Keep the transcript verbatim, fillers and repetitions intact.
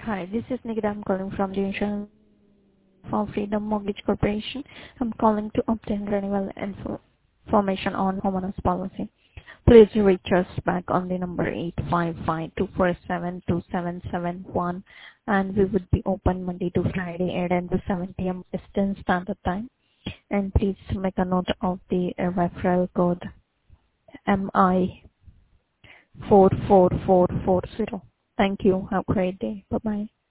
Hi, this is Nikita. I'm calling from the insurance for Freedom Mortgage Corporation. I'm calling to obtain renewal info information on homeowners policy. Please reach us back on the number eight five five, two four seven, two seven seven one, and we would be open Monday to Friday, eight a m to seven p m Eastern Standard Time. And please make a note of the uh, referral code M I four four four four zero. Thank you. Have a great day. Bye-bye.